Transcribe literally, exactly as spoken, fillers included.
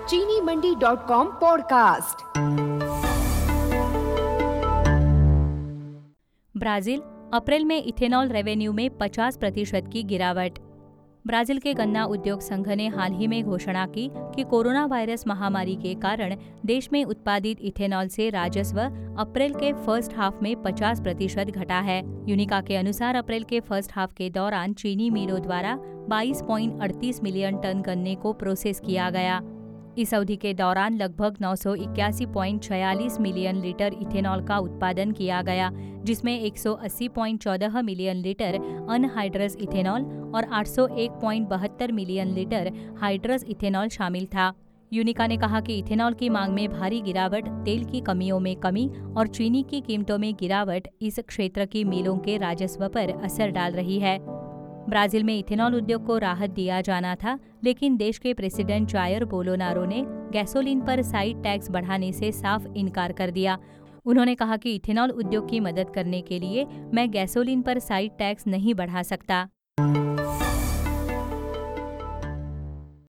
चीनी Mandi dot com podcast. Brazil, अप्रैल में इथेनॉल रेवेन्यू में पचास प्रतिशत की गिरावट। ब्राजील के गन्ना उद्योग संघ ने हाल ही में घोषणा की कि कोरोना वायरस महामारी के कारण देश में उत्पादित इथेनॉल से राजस्व अप्रैल के फर्स्ट हाफ में पचास प्रतिशत घटा है। यूनिका के अनुसार अप्रैल के फर्स्ट हाफ के दौरान चीनी मिलों द्वारा बाईस पॉइंट अड़तीस मिलियन टन गन्ने को प्रोसेस किया गया। इस अवधि के दौरान लगभग नौ सौ इक्यासी पॉइंट छियालीस मिलियन लीटर इथेनॉल का उत्पादन किया गया, जिसमें एक सौ अस्सी पॉइंट चौदह मिलियन लीटर अनहाइड्रस इथेनॉल और आठ सौ एक पॉइंट बहत्तर मिलियन लीटर हाइड्रस इथेनॉल शामिल था। यूनिका ने कहा कि इथेनॉल की मांग में भारी गिरावट, तेल की कमियों में कमी और चीनी की कीमतों में गिरावट इस क्षेत्र की मिलों के राजस्व पर असर डाल रही है। ब्राजील में इथेनॉल उद्योग को राहत दिया जाना था, लेकिन देश के प्रेसिडेंट जायर बोलोनारो ने गैसोलीन पर साइड टैक्स बढ़ाने से साफ इनकार कर दिया। उन्होंने कहा कि इथेनॉल उद्योग की मदद करने के लिए मैं गैसोलीन पर साइड टैक्स नहीं बढ़ा सकता।